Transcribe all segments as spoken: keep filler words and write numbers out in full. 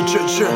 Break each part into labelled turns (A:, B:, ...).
A: че-че-че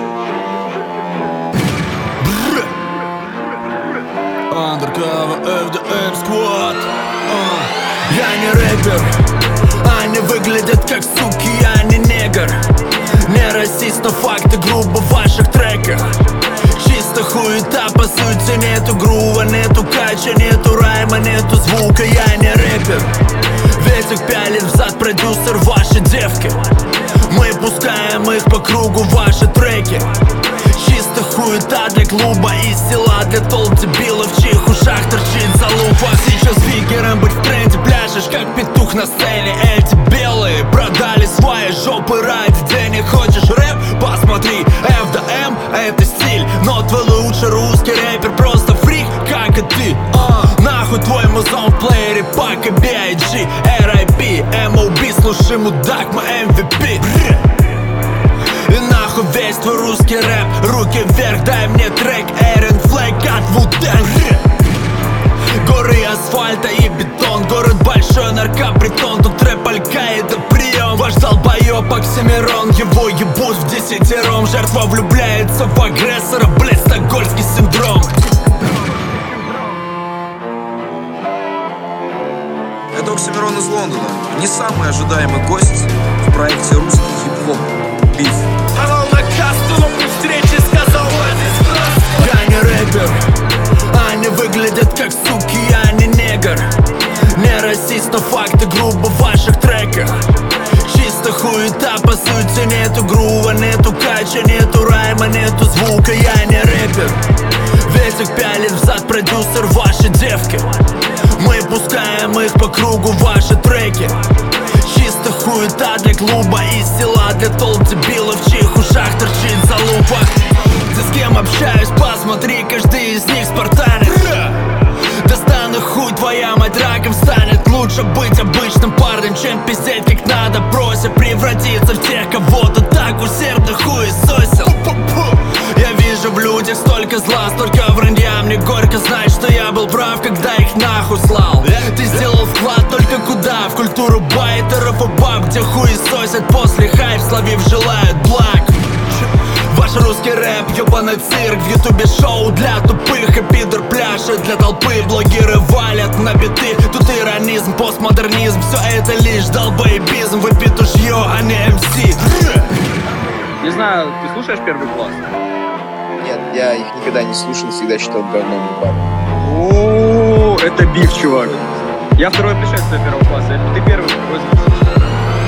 A: Undercover эф дэ эм Squad. uh. Я не рэпер, они выглядят как суки, я не негр. Не расист, но факты грубо в ваших треках. Чисто хуета, по сути нету грува, нету кача, нету райма, нету звука. Я не рэпер, ведь их пялит взад продюсер ваши девки. Мы пускаем их по кругу, ваши треки. Чисто хуета для клуба и села для толп дебилов, в чьих ушах торчит залупа. Сейчас фигером быть в тренде, пляшешь как петух на сцене. Эти белые продали свои жопы ради денег. Хочешь рэп? Посмотри, эф дэ эм это стиль, но твой лучший русский рэпер просто фрик, как и ты. uh. Нахуй твой музон в плеере, пак и би ай джи, эр ай пи, эм о би, слушай, мудак, мы эм ви пи. И нахуй весь твой русский рэп, руки вверх, дай мне трек Эрен Флэк от Ву-Тэнг. Горы асфальта и бетон, город большой, наркопритон. Тут рэп Аль-Каида прием, ваш долбоёб Оксимирон. Его ебут в десятером, жертва влюбляется в агрессора, блядь, стокгольмский синдром.
B: Это Оксимирон из Лондона, не самый ожидаемый гость в проекте «Русский хип-хоп» Биф.
A: Давал на касту, но при встрече сказал: я не рэпер, они выглядят как суки, я не негр. Не расист, но факты грубо в ваших треках. Чисто хуета, по сути нету грува, нету кача, нету райма, нету звука. Я не рэпер, ведь их пялит взад продюсер ваши девки. Мы пускаем их по кругу, ваши треки. Чисто хуета для клуба и села для толп дебилов, в чьих ушах торчит залупа. Ты с кем общаюсь, посмотри, каждый из них спартанец. Достану хуй, твоя мать раком станет. Лучше быть обычным парнем, чем пиздеть как надо, прося превратиться в тех, кого-то так усердно хуесосил. Я вижу в людях столько зла, столько вранья. Мне горько знать, что я был прав, когда их нахуй слал. Ты сделал вклад только куда? В культуру байтеров и баб, где хуесосят после хайп, словив желают благ. Ваш русский рэп, ёбаный цирк, в ютубе шоу для тупых. И пидор пляшет для толпы, блогеры валят на биты. Тут иронизм, постмодернизм, все это лишь долбоебизм. Вы петушье, а не эм си.
C: Не знаю, ты слушаешь первый класс?
D: Нет, я их никогда не слушал, всегда считал говном и бабой.
C: О, это Биф, чувак. Я второй пришествие первого класса, это ты первый возьмешь.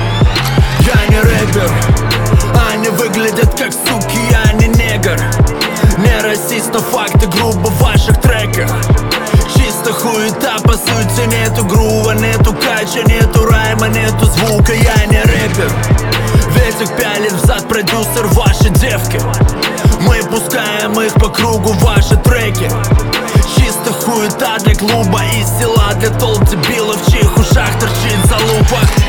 A: Я не рэпер, они выглядят как суки, я не негр. Не расист, но факты грубо в ваших треках. Чисто хуета, по сути нету грува, нету кача, нету райма, нету звука. Я не рэпер, ведь их пялит взад продюсер ваши девки. Мы пускаем их по кругу, ваши треки. Чисто хуета для клуба и села для толп дебилов, в чьих ушах торчит залупа.